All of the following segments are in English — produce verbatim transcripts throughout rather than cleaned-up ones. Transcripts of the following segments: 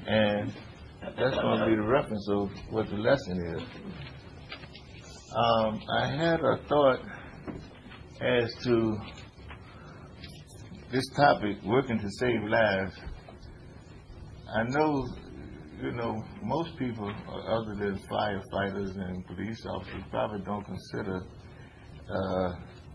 And that's going to be the reference of what the lesson is. Um, I had a thought as to this topic, working to save lives. I know, you know, most people, other than firefighters and police officers, probably don't consider uh,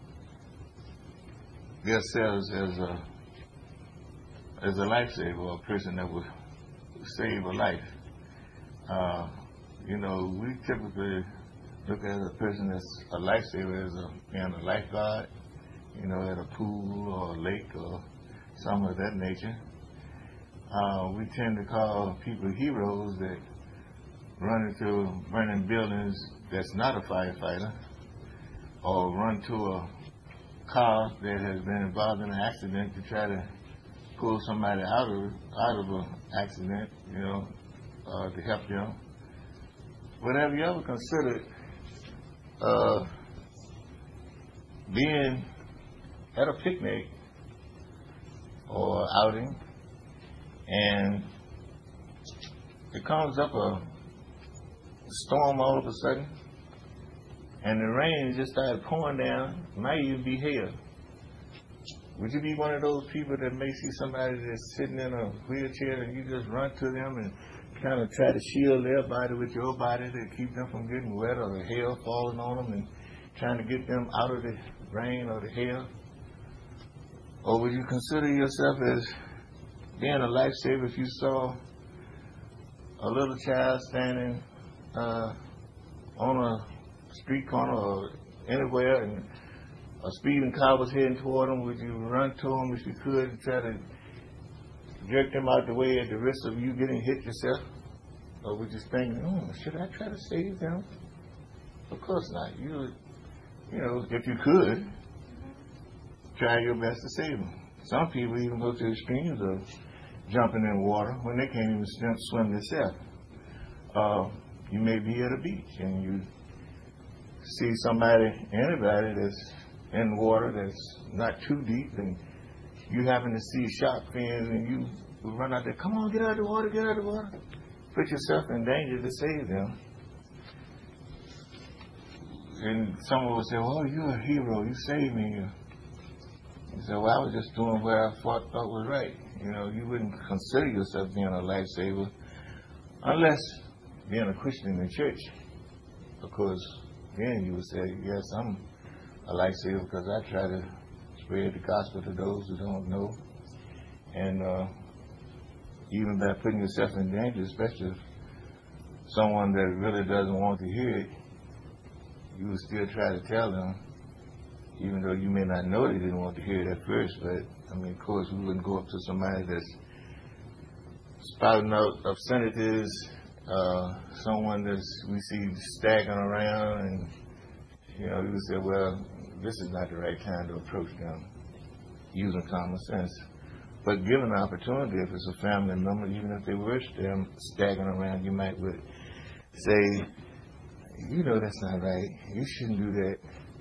themselves as a as a lifesaver, or a person that would save a life. Uh, you know, we typically look at a person that's a lifesaver as a, being a lifeguard, you know, at a pool or a lake or something of that nature. Uh, we tend to call people heroes that run into burning buildings that's not a firefighter, or run to a car that has been involved in an accident to try to pull somebody out of out of an accident, you know, uh, to help them. But have you ever considered uh, being at a picnic or outing, and it comes up a storm all of a sudden, and the rain just started pouring down, might even be hail? Would you be one of those people that may see somebody that's sitting in a wheelchair and you just run to them and kind of try to shield their body with your body to keep them from getting wet, or the hail falling on them, and trying to get them out of the rain or the hail? Or would you consider yourself as being a lifesaver if you saw a little child standing uh, on a street corner or anywhere, and a speeding car was heading toward them? Would you run to them if you could and try to jerk them out the way at the risk of you getting hit yourself? Or would you think, oh, should I try to save them? Of course not. You would, you know, if you could, try your best to save them. Some people even go to extremes of jumping in water when they can't even swim, swim themselves. Uh, you may be at a beach and you see somebody, anybody that's in water that's not too deep, and you happen to see shark fins, and you run out there, come on, get out of the water, get out of the water. Put yourself in danger to save them. And someone will say, well, you're a hero, you saved me. You say, well, I was just doing what I thought, thought was right. You know, you wouldn't consider yourself being a lifesaver unless being a Christian in the church. Of course, then you would say, yes, I'm a lifesaver because I try to spread the gospel to those who don't know. And uh, even by putting yourself in danger, especially if someone that really doesn't want to hear it, you would still try to tell them, even though you may not know they didn't want to hear it at first. But, I mean, of course, we wouldn't go up to somebody that's spouting out obscenities, uh, someone that's we see staggering around, and, you know, we would say, well, this is not the right time to approach them, using common sense. But given the opportunity, if it's a family member, even if they were them staggering around, you might would say, you know that's not right. You shouldn't do that.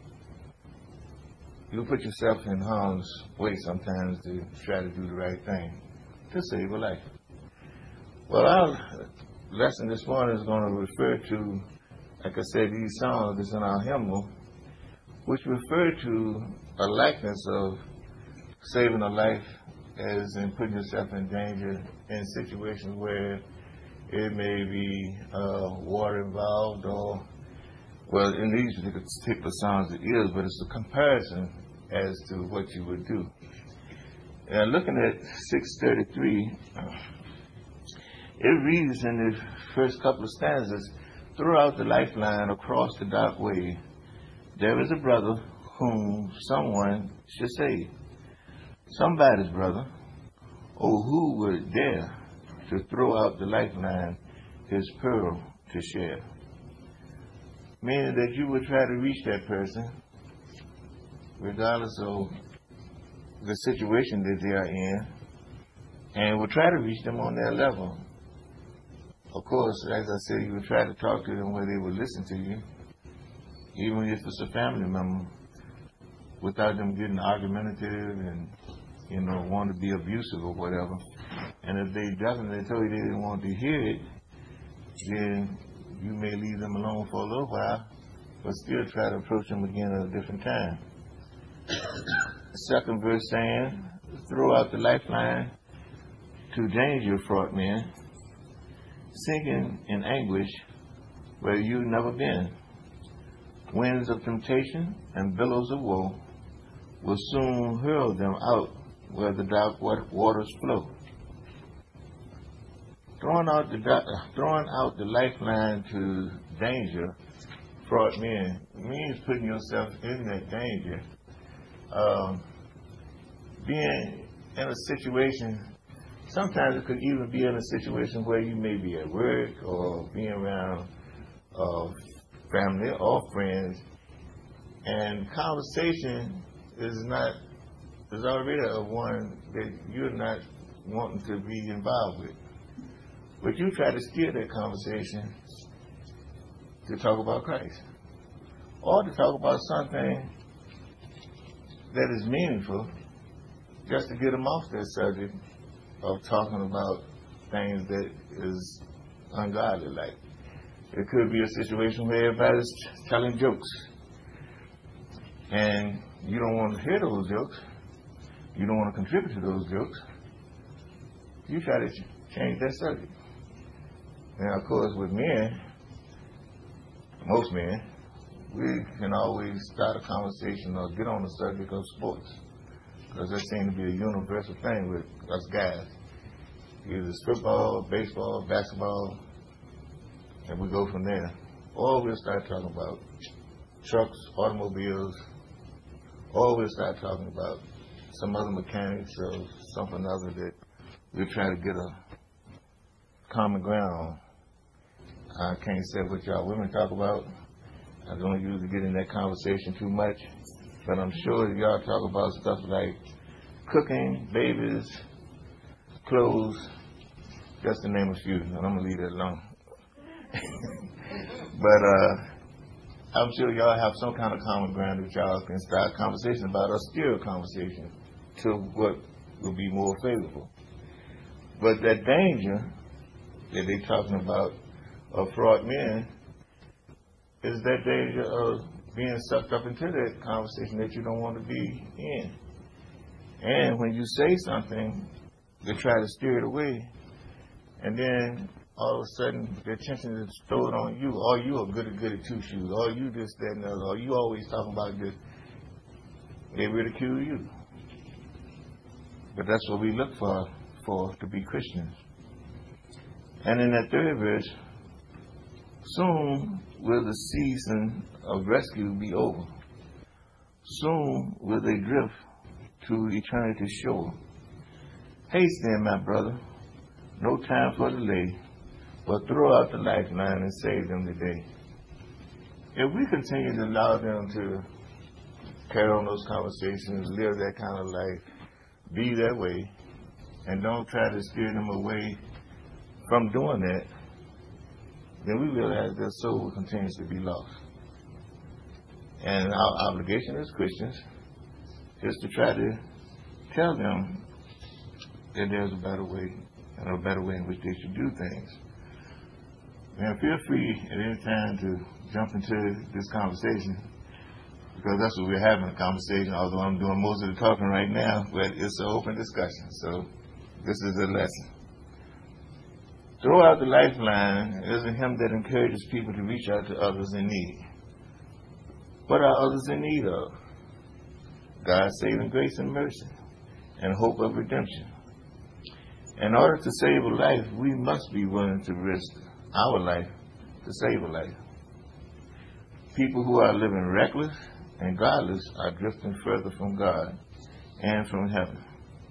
You'll put yourself in harm's way sometimes to try to do the right thing to save a life. Well, our lesson this morning is going to refer to, like I said, these songs that's in our hymnal, which refer to a likeness of saving a life as in putting yourself in danger in situations where it may be uh, water involved, or, well, in these particular songs it is, but it's a comparison as to what you would do. And looking at six thirty-three, it reads in the first couple of stanzas, throughout the lifeline across the dark way, there is a brother whom someone should save. Somebody's brother, oh, who would dare to throw out the lifeline, his pearl to share? Meaning that you would try to reach that person, regardless of the situation that they are in, and would try to reach them on their level. Of course, as I said, you would try to talk to them where they would listen to you, even if it's a family member, without them getting argumentative and, you know, want to be abusive or whatever. And if they definitely told you they didn't want to hear it, then you may leave them alone for a little while, but still try to approach them again at a different time. The second verse saying, throw out the lifeline to danger-fraught men, sinking in anguish where you've never been. Winds of temptation and billows of woe will soon hurl them out where the dark waters flow. Throwing out the throwing out the lifeline to danger fraught men means putting yourself in that danger. Um, being in a situation, sometimes it could even be in a situation where you may be at work or being around uh, family or friends, and conversation is not is already a one that you're not wanting to be involved with. But you try to steer that conversation to talk about Christ, or to talk about something that is meaningful, just to get them off that subject of talking about things that is ungodly. Like, it could be a situation where everybody's telling jokes, and you don't want to hear those jokes. You don't want to contribute to those jokes. You try to ch- change that subject. Now, of course, with men, most men, we can always start a conversation or get on the subject of sports, because that seems to be a universal thing with us guys. Either it's football, baseball, basketball, and we go from there. Or we'll start talking about trucks, automobiles, or we'll start talking about some other mechanics or something other that we're trying to get a common ground on. I can't say what y'all women talk about. I don't usually get in that conversation too much, but I'm sure y'all talk about stuff like cooking, babies, clothes, just to name a few, and I'm gonna leave that alone. But uh, I'm sure y'all have some kind of common ground that y'all can start a conversation about, or steer a conversation to what will be more favorable. But that danger that they're talking about of fraught men is that danger of being sucked up into that conversation that you don't want to be in. And when you say something, they try to steer it away, and then all of a sudden the attention is thrown on you. Oh, you are good at good at two shoes. Oh, you this, that, and the other. Oh, you always talking about this. They ridicule you. But that's what we look for, for to be Christians. And in that third verse, soon will the season of rescue be over. Soon will they drift to eternity's shore. Haste then, my brother, no time for delay, but throw out the lifeline and save them today. If we continue to allow them to carry on those conversations, live that kind of life, be that way, and don't try to steer them away from doing that, then we realize their soul will continue to be lost. And our obligation as Christians is to try to tell them that there's a better way, and a better way in which they should do things. Now, feel free at any time to jump into this conversation, because that's what we're having, a conversation, although I'm doing most of the talking right now, but it's an open discussion, so this is a lesson. Throw out the lifeline isn't him that encourages people to reach out to others in need. What are others in need of? God's saving grace and mercy and hope of redemption. In order to save a life, we must be willing to risk our life to save a life. People who are living reckless and godless are drifting further from God and from heaven.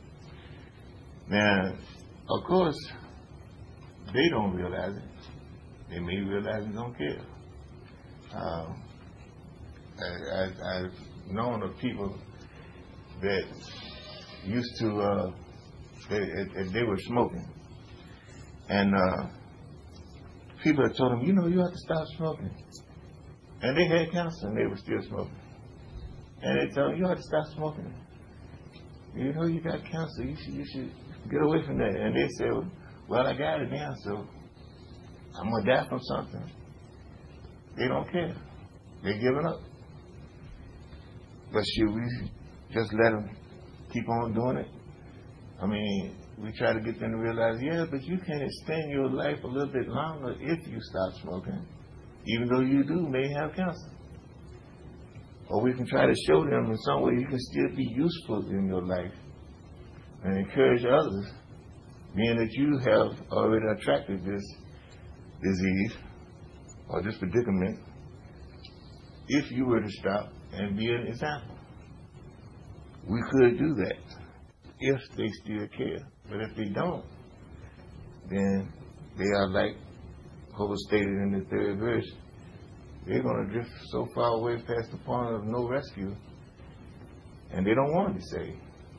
Now, of course, they don't realize it. They may realize and don't care. Um, I, I, I've known of people that used to, uh, they, they, they were smoking. And uh, people had told them, you know, you have to stop smoking. And they had cancer and they were still smoking. And they told them, you have to stop smoking. You know, you got cancer. You should, you should Get away from that. And they say, well, I got it now, so I'm going to die from something. They don't care. They're giving up. But should we just let them keep on doing it? I mean, we try to get them to realize, yeah, but you can extend your life a little bit longer if you stop smoking, even though you do may have cancer. Or we can try to show them in some way you can still be useful in your life and encourage others, being that you have already attracted this disease or this predicament, if you were to stop and be an example. We could do that if they still care. But if they don't, then they are like Hope stated in the third verse. They're going to drift so far away past the point of no rescue, and they don't want to be saved.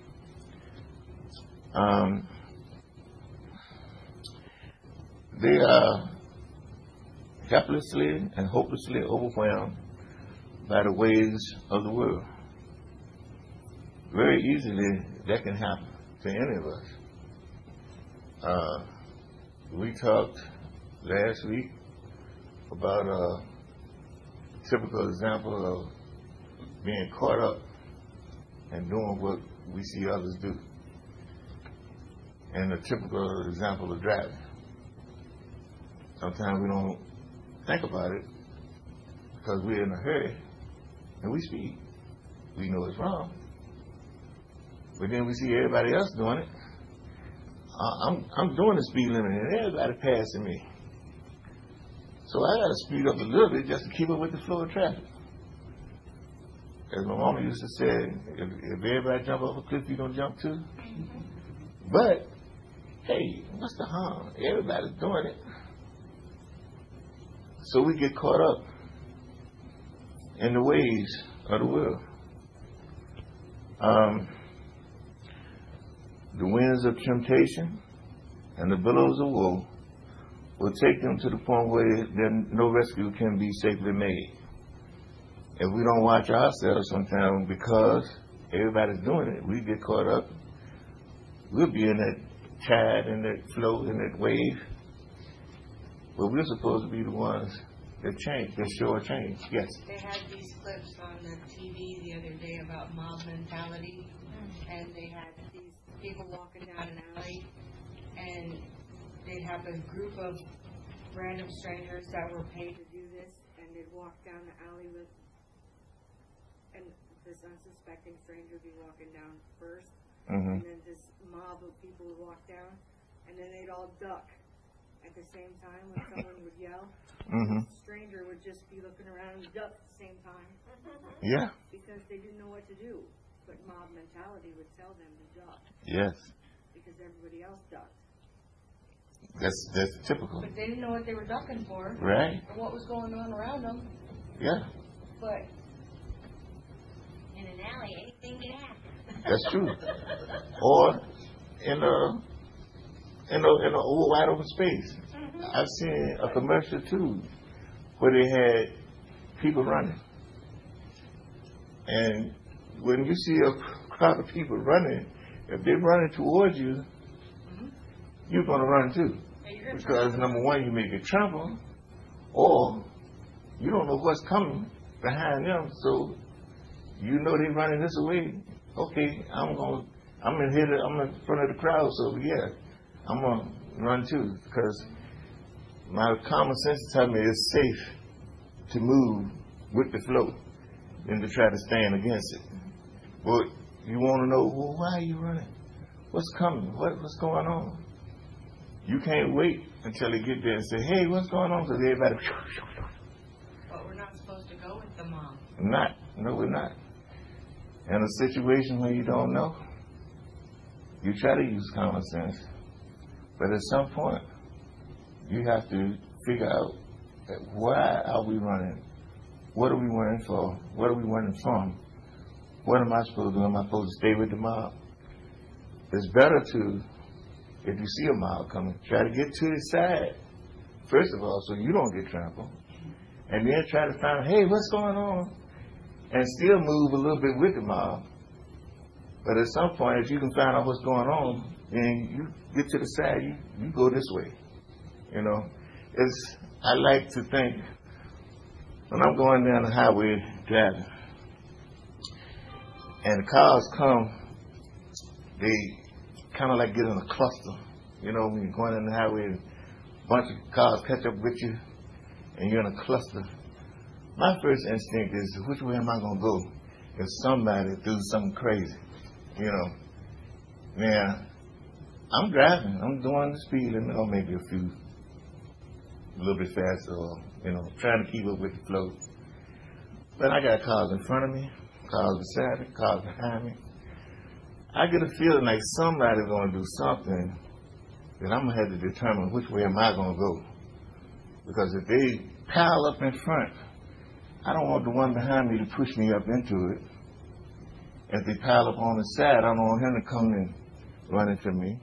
Um, they are helplessly and hopelessly overwhelmed by the ways of the world. Very easily, that can happen to any of us. Uh, we talked last week about a typical example of being caught up and doing what we see others do, and a typical example of driving. Sometimes we don't think about it because we're in a hurry and we speed. We know it's wrong. But then we see everybody else doing it. Uh, I'm, I'm doing the speed limit and everybody passing me. So I got to speed up a little bit just to keep up with the flow of traffic. As my mama used to say, if, if everybody jump off a cliff, you don't jump too. But, hey, what's the harm? Everybody's doing it. So we get caught up in the ways of the world. Um, the winds of temptation and the billows of woe will take them to the point where then no rescue can be safely made. If we don't watch ourselves sometimes because everybody's doing it, we get caught up. We'll be in that tide, in that flow, in that wave. But we're supposed to be the ones that change, that show a change. Yes? They had these clips on the T V the other day about mob mentality, and they had these people walking down an alley, and they'd have a group of random strangers that were paid to do this, and they'd walk down the alley with, and this unsuspecting stranger would be walking down first, Mm-hmm. and then this mob of people would walk down, and then they'd all duck at the same time when someone would yell. Mm-hmm. The stranger would just be looking around and duck at the same time. Yeah. Because they didn't know what to do. But mob mentality would tell them to duck. Yes. Because everybody else ducked. That's that's typical. But they didn't know what they were ducking for. Right. Or what was going on around them. Yeah. But in an alley, anything can happen. That's true. Or in a in a in a wide open space. Mm-hmm. I've seen a commercial too where they had people running. And when you see a crowd of people running, if they're running towards you, mm-hmm. you're gonna run too. Yeah, because number one, you may get trampled, or you don't know what's coming behind them, so you know they're running this way. Okay, I'm gonna, I'm in here, I'm in front of the crowd, so yeah, I'm gonna run too, because my common sense tells me it's safe to move with the flow than to try to stand against it. But you want to know, well, why are you running? What's coming? What, what's going on? You can't wait until they get there and say, hey, what's going on? Because everybody. But we're not supposed to go with the mob. Not. No, we're not. In a situation where you don't know, you try to use common sense. But at some point, you have to figure out why are we running? What are we running for? What are we running from? What am I supposed to do? Am I supposed to stay with the mob? It's better to, if you see a mob coming, try to get to the side, first of all, so you don't get trampled. And then try to find, hey, what's going on? And still move a little bit with the mob. But at some point, if you can find out what's going on, then you get to the side, you, you go this way. You know, it's, I like to think, when I'm going down the highway driving, and the cars come, they kind of like get in a cluster. You know, when you're going down the highway, a bunch of cars catch up with you, and you're in a cluster. My first instinct is, which way am I going to go if somebody do something crazy? You know, now, I'm driving, I'm doing the speed limit, or maybe a few, a little bit faster, or, you know, trying to keep up with the flow. But I got cars in front of me, cars beside me, cars behind me. I get a feeling like somebody's going to do something that I'm going to have to determine which way am I going to go. Because if they pile up in front, I don't want the one behind me to push me up into it. If they pile up on the side, I don't want him to come and run into me.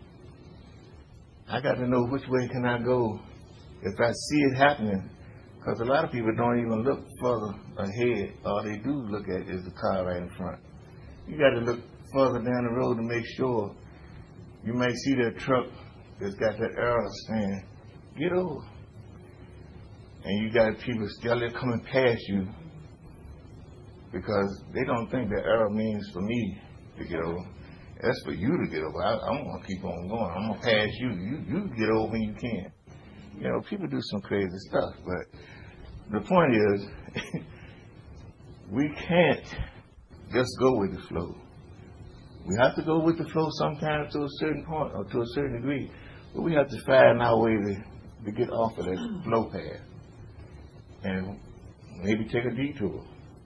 I got to know which way can I go if I see it happening. Because a lot of people don't even look further ahead. All they do look at is the car right in front. You got to look further down the road to make sure. You may see that truck that's got that arrow saying, get over. And you got people still coming past you because they don't think that arrow means for me to get over. That's for you to get over. I, I'm going to keep on going. I'm going to pass you. You you get over when you can. You know, people do some crazy stuff, but the point is, we can't just go with the flow. We have to go with the flow sometimes to a certain point or to a certain degree, but we have to find our way to, to get off of that flow path and maybe take a detour.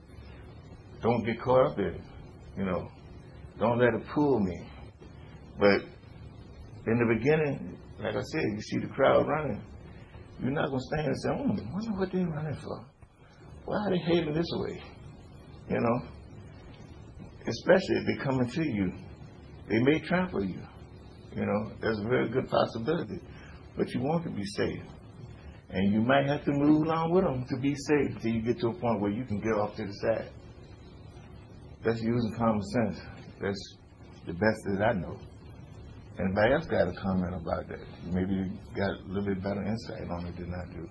Don't get caught up in it, you know. Don't let it pull me. But in the beginning, like I said, you see the crowd running. You're not going to stand and say, oh, I wonder what they're running for. Why are they heading this way? You know? Especially if they're coming to you. They may trample you. You know, there's a very good possibility. But you want to be safe. And you might have to move along with them to be safe until you get to a point where you can get off to the side. That's using common sense. That's the best that I know. Anybody else got a comment about that? Maybe you got a little bit better insight on it than I do.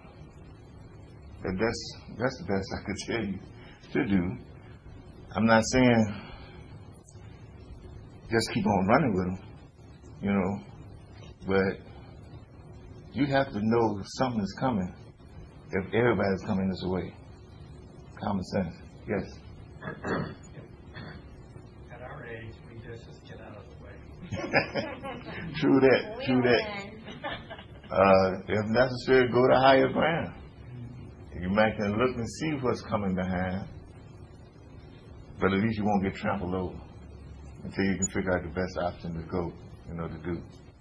But that's, that's the best I could tell you to do. I'm not saying just keep on running with them, you know, but you have to know something is coming if everybody's coming this way. Common sense. Yes. At our age, we just just get out of the way. True that. True that. Uh, if necessary, go to higher ground. You might can look and see what's coming behind, but at least you won't get trampled over until you can figure out the best option to go, you know, to do.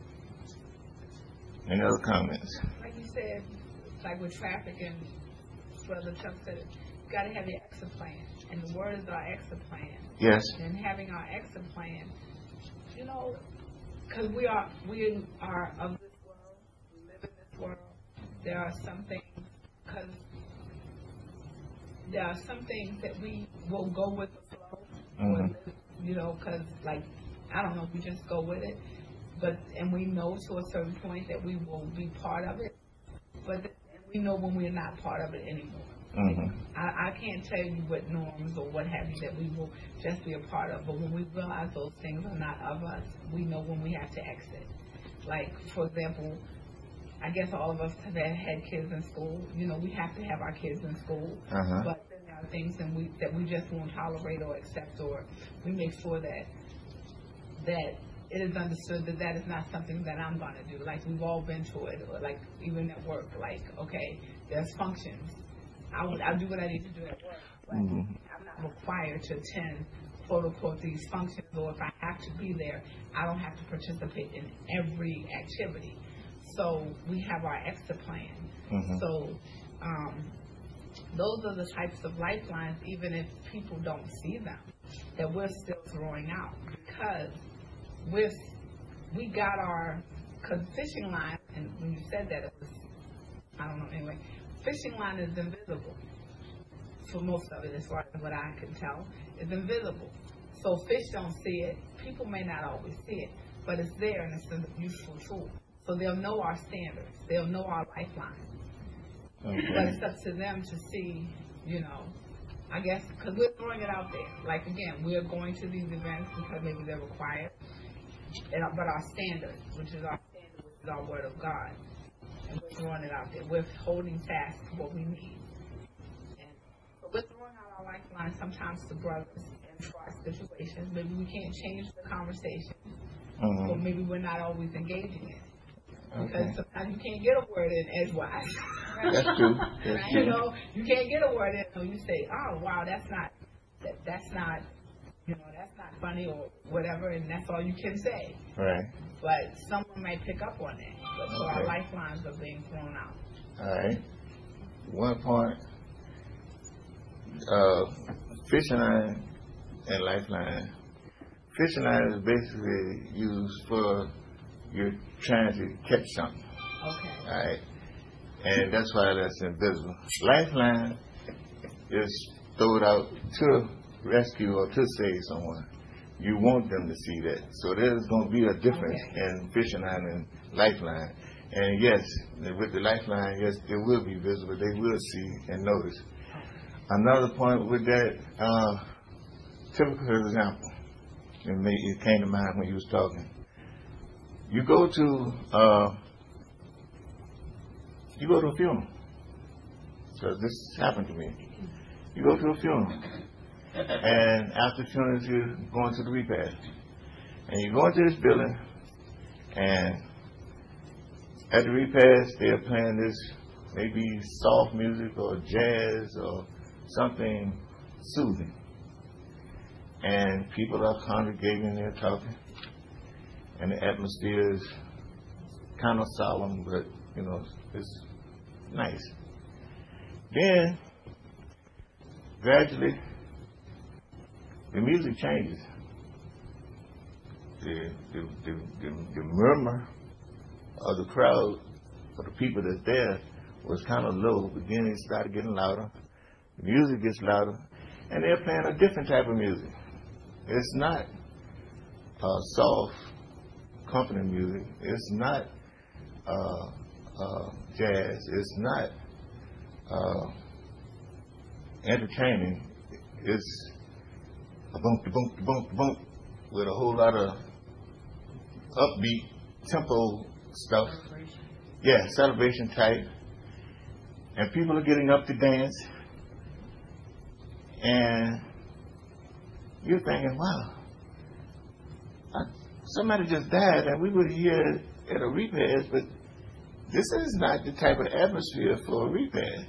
Any other comments? Like you said, like with traffic and Brother Chuck said, you got to have your exit plan. And the word is our exit plan. Yes. And having our exit plan, you know, because we are, we are of this world, we live in this world, there are some things, because there are some things that we will go with the flow, Mm-hmm. or, you know, because, like, I don't know, we just go with it. But, and we know to a certain point that we will be part of it, but th- we know when we're not part of it anymore. Mm-hmm. I, I can't tell you what norms or what have you that we will just be a part of, but when we realize those things are not of us, we know when we have to exit. Like, for example, I guess all of us have had kids in school. You know, we have to have our kids in school, Uh-huh. but then there are things and we, that we just won't tolerate or accept, or we make sure that that it is understood that that is not something that I'm going to do. Like, we've all been to it, or like even at work, like, okay, there's functions. I would, I'll do what I need to do at work, but Mm-hmm. I'm not required to attend, quote unquote, these functions, or if I have to be there, I don't have to participate in every activity. So we have our exit plan. Mm-hmm. So um, those are the types of lifelines, even if people don't see them, that we're still throwing out, because we're, we got our, because fishing line, and when you said that, it was, I don't know, anyway, fishing line is invisible for most of it, as far as what I can tell. It's invisible. So fish don't see it. People may not always see it. but it's there and it's a useful tool. So they'll know our standards. They'll know our lifelines. Okay. But it's up to them to see, you know, I guess, because we're throwing it out there. Like, again, we're going to these events because maybe they're required. And, but our standard, which is our standard, which is our word of God. And we're throwing it out there. We're holding fast to what we need. And but we're throwing out our lifelines sometimes to brothers and to our situations. Maybe we can't change the conversation. Mm-hmm. Or maybe we're not always engaging in it. Because Okay. sometimes you can't get a word in edgewise. That's true. That's You true. know, you can't get a word in, so you say, "Oh, wow, that's not, that, that's not, you know, that's not funny or whatever," and that's all you can say. Right. But someone might pick up on that. But so our Okay. lifelines are being thrown out. All right. One point. Uh, fishing line and lifeline. Fishing line is basically used for you're trying to catch something. Okay. All right. And that's why that's invisible. Lifeline is thrown out to rescue or to save someone. You want them to see that. So there's going to be a difference Okay. in fishing line and lifeline. And yes, with the lifeline, yes, it will be visible. They will see and notice. Another point with that, uh, typical example, it, made, it came to mind when you was talking. You go to uh, you go to a funeral, because this happened to me. You go to a funeral, and after the funeral, you're going to the repast, and you go into this building, and at the repast, they're playing this maybe soft music or jazz or something soothing, and people are congregating, they're talking. And the atmosphere is kind of solemn, but, you know, it's nice. Then, gradually, the music changes. The, the, the, the, the murmur of the crowd, of the people that's there, was kind of low, but then it started getting louder. The music gets louder, and they're playing a different type of music. It's not uh, soft, comforting music. It's not uh, uh, jazz. It's not uh, entertaining. It's a bump, bump, bump, bump with a whole lot of upbeat tempo stuff. Celebration. Yeah, celebration type. And people are getting up to dance. And you're thinking, wow, I, somebody just died and we were here at a repast, but this is not the type of atmosphere for a repast.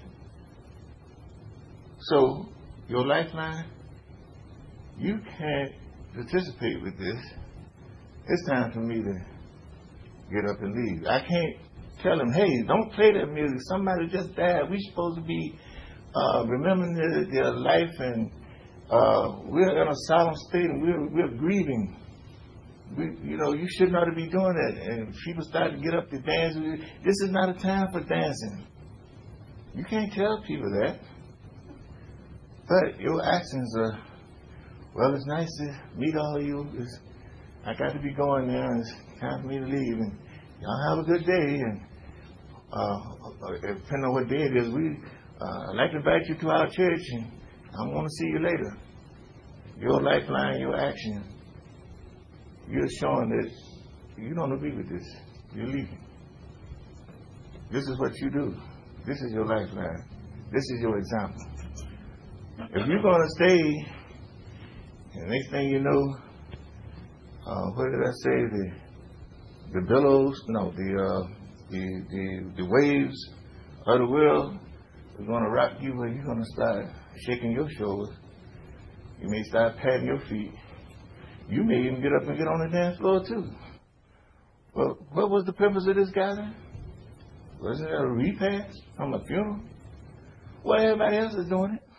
So, your lifeline, you can't participate with this. It's time for me to get up and leave. I can't tell them, hey, don't play that music. Somebody just died. We're supposed to be uh, remembering their, their life, and uh, we're in a solemn state, and we're, we're grieving. We, you know, you shouldn't ought to be doing that. And people start to get up to dance. This is not a time for dancing. You can't tell people that. But your actions are, well, it's nice to meet all of you. It's, I got to be going now, and it's time for me to leave. And y'all have a good day. And uh, depending on what day it is, we uh, I'd like to invite you to our church, and I want to see you later. Your lifeline, your action, you're showing that you don't agree with this. You're leaving. This is what you do. This is your lifeline. This is your example. If you're going to stay, and the next thing you know, uh, what did I say? The the billows, no, the uh, the, the the waves of the world are going to rock you, and you're going to start shaking your shoulders. You may start patting your feet. You may even get up and get on the dance floor too. Well, what was the purpose of this gathering? Wasn't it a repast from a funeral? Well, everybody else is doing it.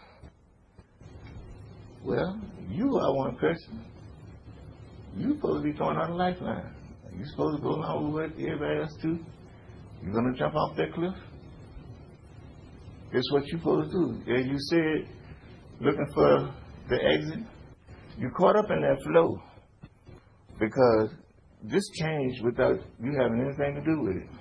Well, you are one person. You're supposed to be throwing out a lifeline. You're supposed to go along with what everybody else do. You're going to jump off that cliff? It's what you're supposed to do. As you said, looking for the exit, you're caught up in that flow because this changed without you having anything to do with it.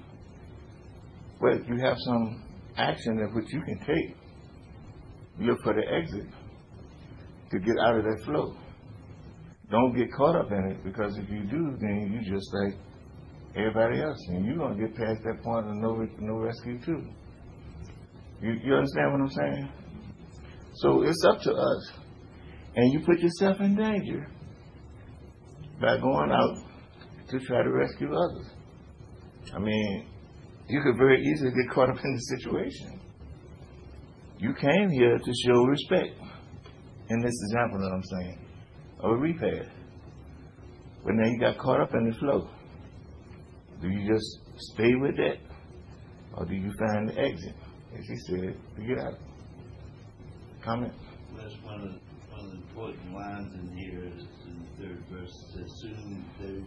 But you have some action that which you can take. Look for the exit to get out of that flow. Don't get caught up in it, because if you do, then you just like everybody else, and you're gonna get past that point of no no rescue too. You you understand what I'm saying? So it's up to us, and you put yourself in danger by going out to try to rescue others. I mean, you could very easily get caught up in the situation. You came here to show respect, in this example that I'm saying, of a repair. But now you got caught up in the flow. Do you just stay with that, or do you find the exit, as he said, to get out? Comment? That's one of the, one of the important lines in here is in the third verse. It says, soon they,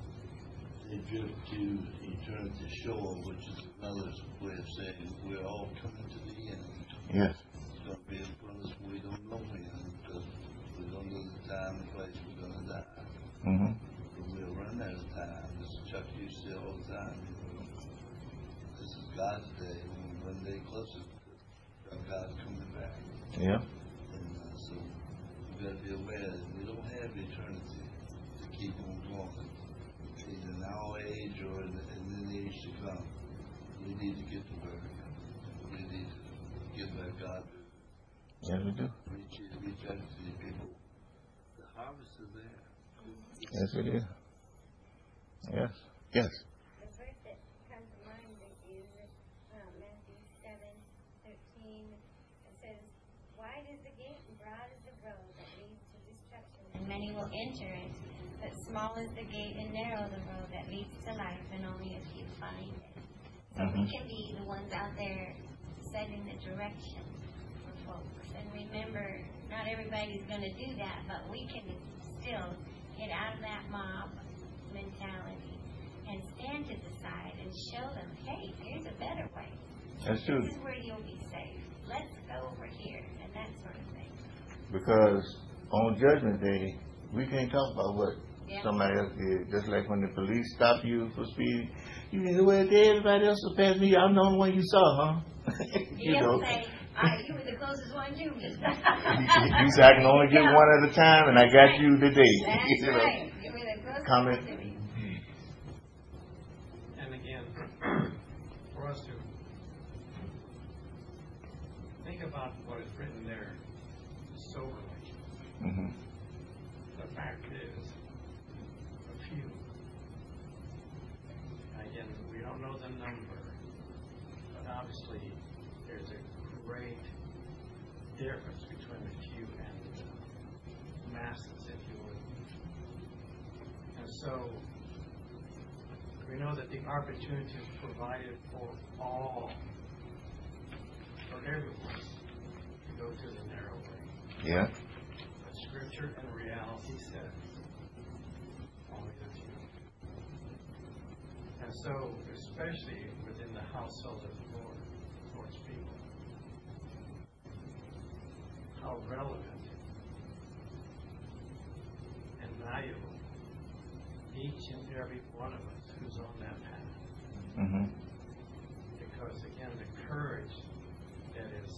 they drift to eternity shore, which is another way of saying we're all coming to the end. Yes. It's going to be in front of us. We don't know when, because we don't know the time and place we're going to die. Mm-hmm. But we'll run out of time. As Chuck used to say all the time, you know, this is God's day. We're one day closer to God coming back. Yeah. And uh, so we've got to be aware that we don't have eternity to keep on going. Either in our age or in the, in the age to come. We need to get to work. We need to give back God. Yes, we do. Reach, reach out to these people. The harvest is there. Yes, it is. Yes. Yes. The verse that comes to mind is uh, Matthew seven thirteen. It says, wide is the gate and broad is the road that leads to destruction, and many will enter it. But small is the gate and narrow the road that leads to life, and only a few find it. So Mm-hmm. we can be the ones out there setting the direction for folks. And remember, not everybody's going to do that, but we can still get out of that mob mentality and stand to the side and show them, hey, here's a better way. That's true. This is where you'll be safe. Let's go over here, and that sort of thing. Because on Judgment Day, we can't talk about what Yeah. somebody else did. Just like when the police stop you for speeding, you can say, well, everybody else will pass me. I'm the only one you saw, huh? you He'll know. say, ah, you were the closest one to me. You said I can only get one at a time, and I got you today. That's You know. right. You were the closest Comment? one to me. And again, for us to think about what is written there soberly. Mm-hmm. The fact is, a few. Again, we don't know the number, but obviously there's a great difference between the few and the masses, if you would. And so we know that the opportunity is provided for all, for everyone, to go to the narrow way. Yeah. But Scripture and reality says only the few. And so, especially within the household of the Lord, Lord's people, how relevant and valuable each and every one of us who's on that path. Mm-hmm. Because again, the courage that is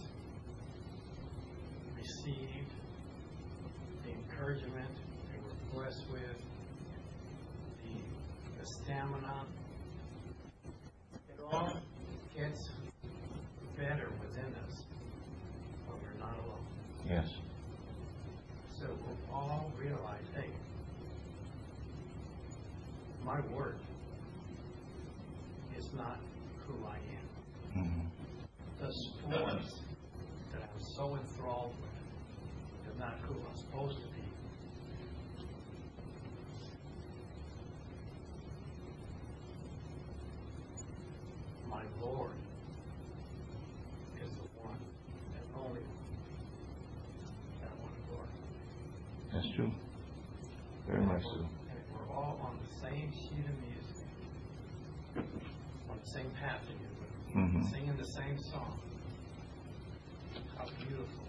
received, the encouragement that we're blessed with, the, the stamina, it all gets better within us when we're not alone. Yes. So we'll all realize, hey, my work is not who I am. Mm-hmm. The sports that I'm so enthralled with is not who I'm supposed to be. My Lord is the one and only one that I want to glorify. That's true. Very much so. And we're all on the same sheet of music, on the same path, if you will, Mm-hmm. singing the same song. How beautiful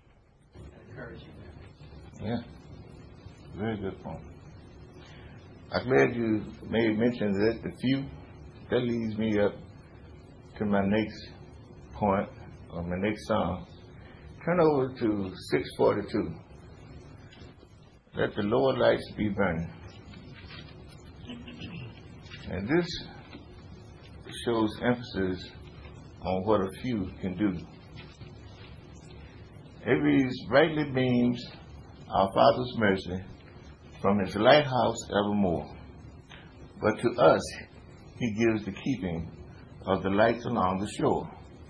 and encouraging that is. Yeah. Very good point. I'm glad you made mention that the few. That leads me up to my next point, or my next song. Turn over to six forty-two. Let the lower lights be burning. And this shows emphasis on what a few can do. It reads, brightly beams our Father's mercy from his lighthouse evermore. But to us he gives the keeping of the lights along the shore.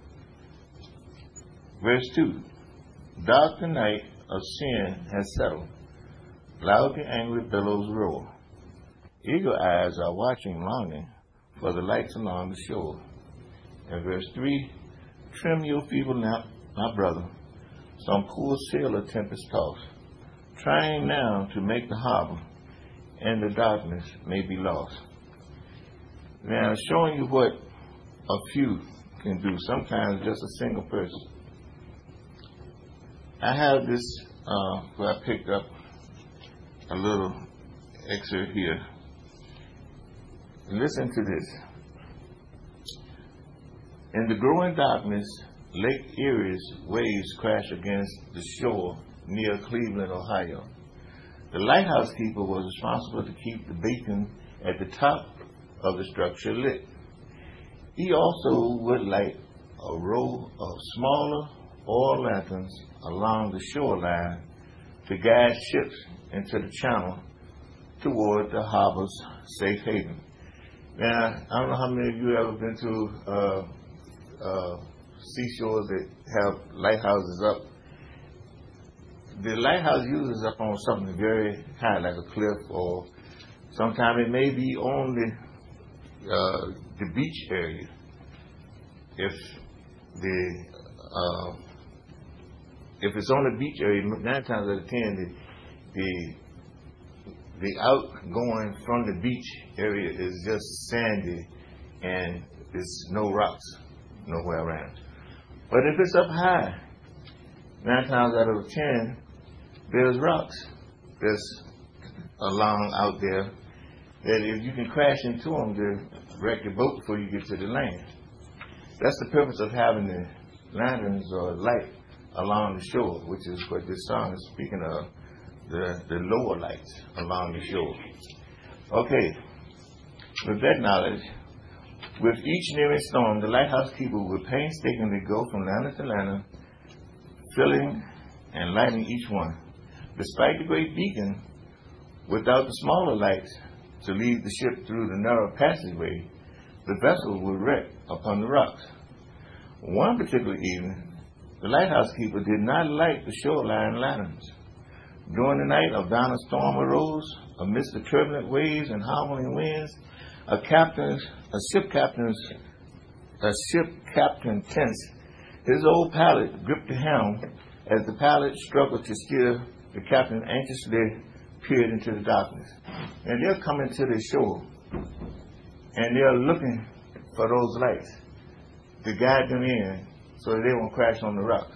Verse two, dark the night of sin has settled, loud the angry billows roar. Eager eyes are watching, longing for the lights along the shore. And verse three, trim your feeble lamp, my brother, some poor sailor tempest tossed, trying now to make the harbor, and the darkness may be lost. Now, showing you what a few can do, sometimes just a single person. I have this, uh, where I picked up a little excerpt here. Listen to this. In the growing darkness, Lake Erie's waves crash against the shore near Cleveland, Ohio. The lighthouse keeper was responsible to keep the beacon at the top of the structure lit. He also would light a row of smaller oil lanterns along the shoreline to guide ships into the channel toward the harbor's safe haven. Now, I don't know how many of you have ever been to uh, uh, seashores that have lighthouses up. The lighthouse usually is up on something very high, like a cliff, or sometimes it may be on the, uh, the beach area. If the uh, if it's on the beach area, nine times out of ten, the the the outgoing from the beach area is just sandy and there's no rocks nowhere around. But if it's up high, nine times out of ten, there's rocks that's along out there that if you can crash into them, to wreck your boat before you get to the land. That's the purpose of having the lanterns or light along the shore, which is what this song is speaking of, the, the lower lights along the shore. Okay, with that knowledge, with each nearing storm, the lighthouse keeper would painstakingly go from lantern to lantern, filling and lighting each one. Despite the great beacon, without the smaller lights to lead the ship through the narrow passageway, the vessel would wreck upon the rocks. One particular evening, the lighthouse keeper did not light the shoreline lanterns. During the night, a violent storm arose amidst the turbulent waves and howling winds. A captain's, a ship captain's, a ship captain tense. His old pilot gripped the helm as the pilot struggled to steer. The captain anxiously peered into the darkness. And they're coming to the shore, and they're looking for those lights to guide them in so that they won't crash on the rocks.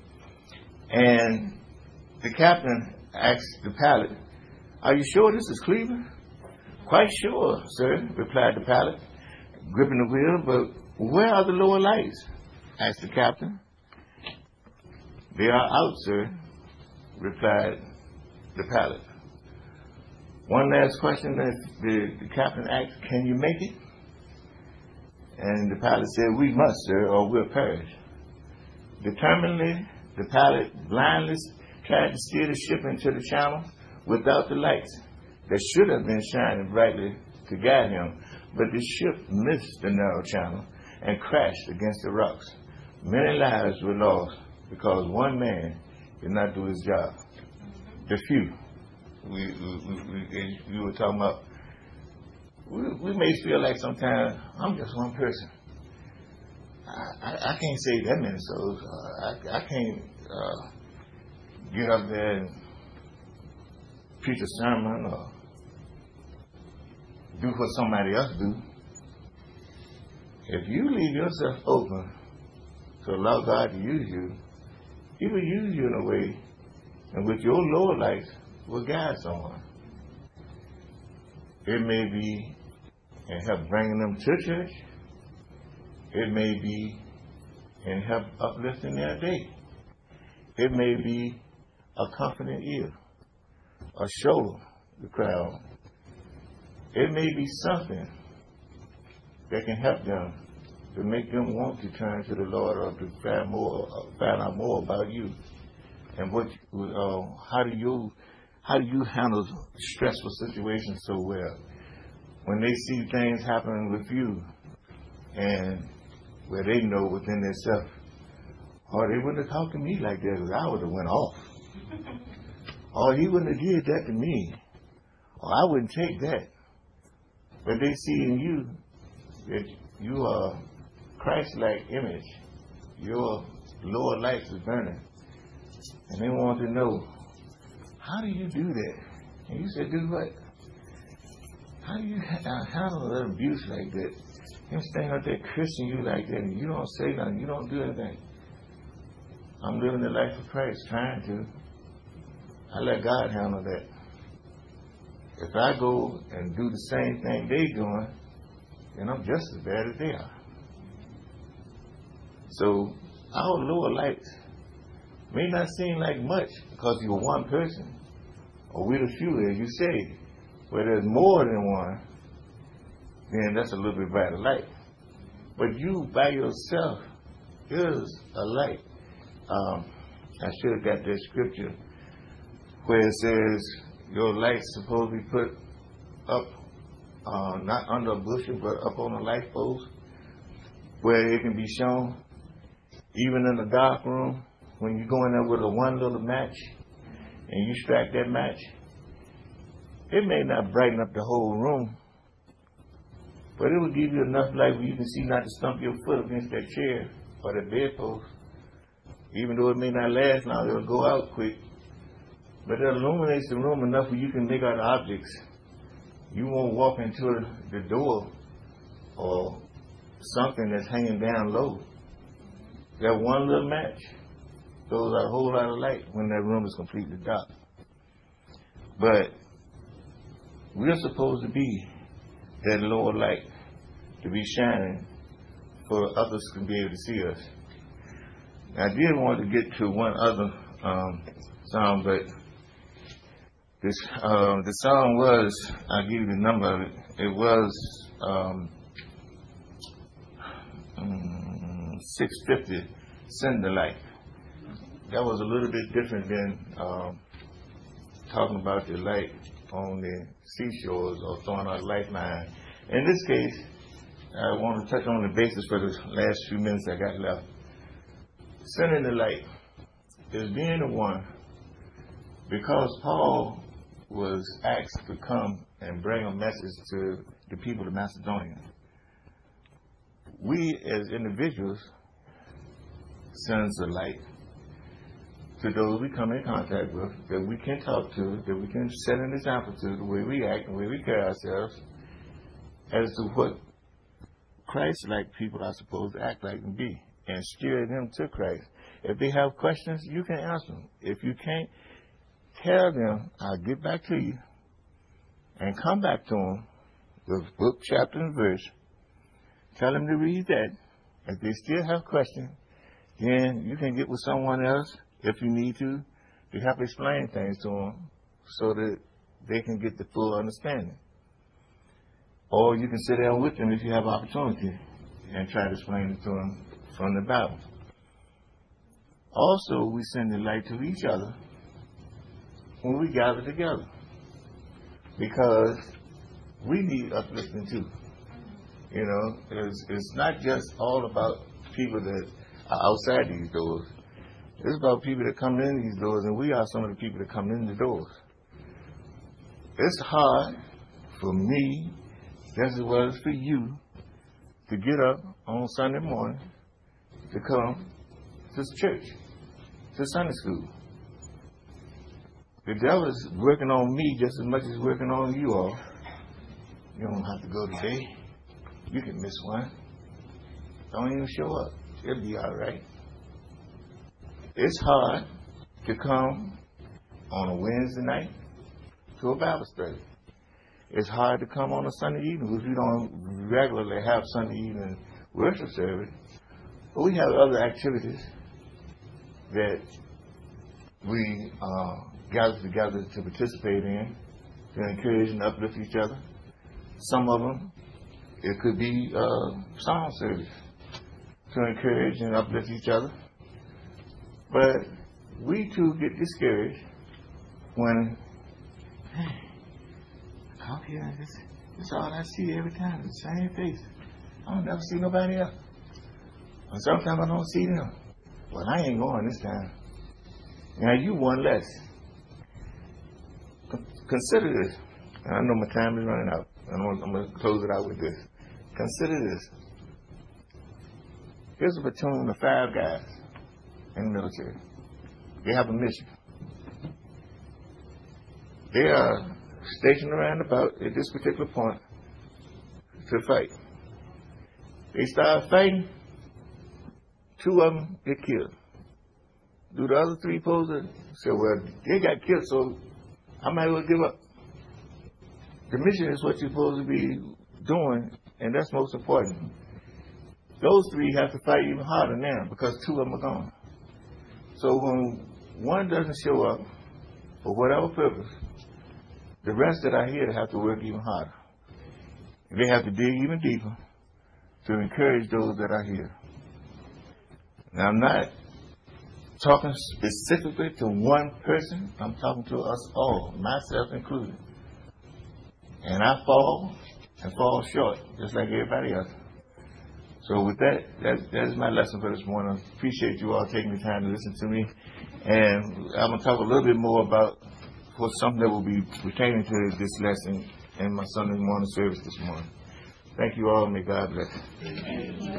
And the captain asked the pilot, "Are you sure this is Cleveland?" "Quite sure, sir," replied the pilot, gripping the wheel. "But where are the lower lights?" asked the captain. "They are out, sir," replied the pilot. One last question that the, the captain asked, "Can you make it?" And the pilot said, "We must, sir, or we'll perish." Determinedly, the pilot blindly tried to steer the ship into the channel without the lights that should have been shining brightly to guide him. But the ship missed the narrow channel and crashed against the rocks. Many lives were lost because one man did not do his job. The few. We, we, we, we were talking about, we, we may feel like sometimes, I'm just one person. I, I, I can't save that many souls. Uh, I, I can't uh, get up there and preach a sermon or do what somebody else do. If you leave yourself open to allow God to use you, He will use you in a way in which your lower lights will guide someone. It may be in help bringing them to church. It may be in help uplifting their day. It may be a comforting ear, a shoulder to cry on. It may be something that can help them to make them want to turn to the Lord or to find more, uh, find out more about you and what, uh, how do you, how do you handle stressful situations so well? When they see things happening with you, and where they know within themselves, or they wouldn't have talked to me like that, because I would have went off. Or he wouldn't have did that to me, or I wouldn't take that. But they see in you that you are Christ-like image. Your lower light is burning. And they want to know, how do you do that? And you said, do what? How do you ha- handle that abuse like that? Him standing out there cursing you like that, and you don't say nothing, you don't do anything. I'm living the life of Christ, trying to. I let God handle that. If I go and do the same thing they doing, then I'm just as bad as they are. So our lower lights may not seem like much because you're one person, or we're the few, as you say. Where there's more than one, then that's a little bit brighter light. But you by yourself is a light. Um, I should have got that scripture where it says your light's supposed to be put up, uh, not under a bushel, but up on a light post where it can be shown. Even in the dark room, when you go in there with a one little match and you strike that match, it may not brighten up the whole room, but it will give you enough light where you can see not to stump your foot against that chair or that bedpost. Even though it may not last long, it'll go out quick. But it illuminates the room enough where you can make out objects. You won't walk into the door or something that's hanging down low. That one little match throws out a whole lot of light when that room is completely dark. But we're supposed to be that lower light to be shining for others to be able to see us. I did want to get to one other um, song, but this uh, the song was, I'll give you the number of it, it was um, um, six fifty, Send the Light. That was a little bit different than um, talking about the light on the seashores or throwing out a lifeline. In this case, I want to touch on the basis for the last few minutes I got left. Sending the light is being the one, because Paul was asked to come and bring a message to the people of Macedonia. We as individuals send the light to those we come in contact with, that we can talk to, that we can set an example to, the way we act, the way we carry ourselves, as to what Christ-like people are supposed to act like and be, and steer them to Christ. If they have questions, you can answer them. If you can't, tell them, I'll get back to you, and come back to them with book, chapter, and verse. Tell them to read that. If they still have questions, then you can get with someone else, if you need to, to help explain things to them so that they can get the full understanding. Or you can sit down with them if you have opportunity and try to explain it to them from the Bible. Also, we send the light to each other when we gather together, because we need uplifting too. You know, it's, it's not just all about people that are outside these doors. It's about people that come in these doors, and we are some of the people that come in the doors. It's hard for me, just as well as for you, to get up on Sunday morning to come to church, to Sunday school. The devil is working on me just as much as working on you all. You don't have to go today. You can miss one. Don't even show up. It'll be all right. It's hard to come on a Wednesday night to a Bible study. it's hard to come on a Sunday evening because we don't regularly have Sunday evening worship service. But we have other activities that we uh, gather together to participate in, to encourage and uplift each other. Some of them, it could be uh, song service to encourage and uplift each other. But we too get discouraged when I come here and this, this is all I see every time, the same face. I don't never see nobody else. And sometimes I don't see them. Well, I ain't going this time. Now you one less. Con- consider this. And I know my time is running out. And I'm going to close it out with this. Consider this. Here's a platoon of five guys in the military. They have a mission. They are stationed around about at this particular point to fight. They start fighting. Two of them get killed. Do the other three supposed to say, well, they got killed, so I might as well give up. The mission is what you're supposed to be doing, and that's most important. Those three have to fight even harder now because two of them are gone. So when one doesn't show up for whatever purpose, the rest that are here have to work even harder. They have to dig even deeper to encourage those that are here. Now, I'm not talking specifically to one person. I'm talking to us all, myself included. And I fall and fall short, just like everybody else. So with that, that, that is my lesson for this morning. I appreciate you all taking the time to listen to me. And I'm going to talk a little bit more about what's something that will be pertaining to this lesson in my Sunday morning service this morning. Thank you all. May God bless you.